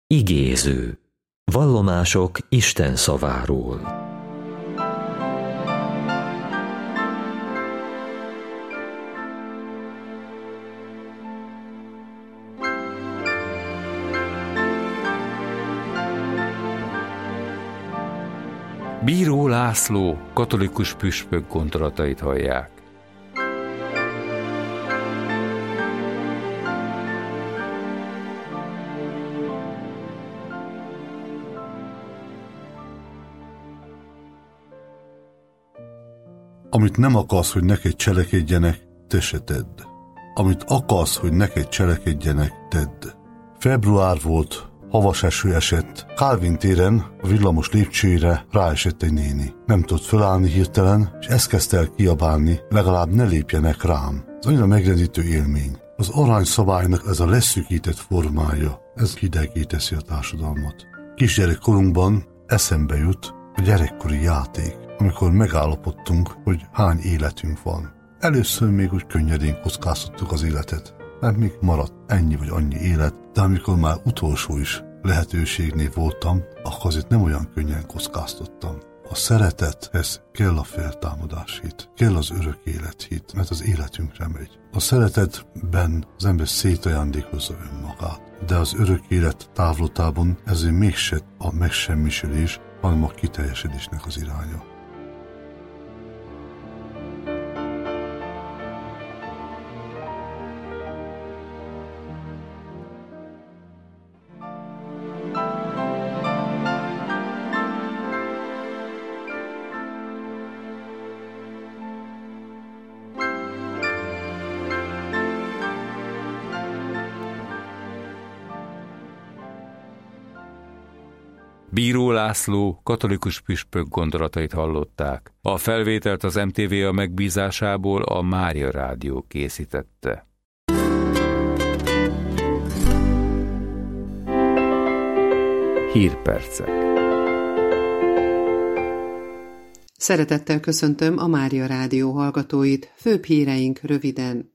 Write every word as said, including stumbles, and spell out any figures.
Igéző. Vallomások Isten szaváról. Bíró László katolikus püspök gondolatait hallják. Amit nem akarsz, hogy neked cselekedjenek, te se tedd. Amit akarsz, hogy neked cselekedjenek, tedd. Február volt, havas eső esett. Kálvin téren a villamos lépcsőire ráesett egy néni. Nem tudott fölállni hirtelen, és ezt kezdte el kiabálni, legalább ne lépjenek rám. Ez annyira megrendítő élmény. Az aranyszabálynak ez a leszűkített formája, ez hidegé teszi a társadalmat. Kisgyerekkorunkban eszembe jut a gyerekkori játék, amikor megállapodtunk, hogy hány életünk van. Először még úgy könnyedén kockáztattuk az életet, mert még maradt ennyi vagy annyi élet, de amikor már utolsó is lehetőségnél voltam, akkor azért nem olyan könnyen kockáztattam. A szeretethez kell a feltámadáshit, kell az örök élethit, mert az életünkre megy. A szeretetben az ember szétajándékozza önmagát, de az örök élet távlatában ezért mégse a megsemmisülés, hanem a kiteljesedésnek az iránya. Bíró László katolikus püspök gondolatait hallották. A felvételt az em té vé a megbízásából a Mária Rádió készítette. Hírpercek. Szeretettel köszöntöm a Mária Rádió hallgatóit, főbb híreink röviden.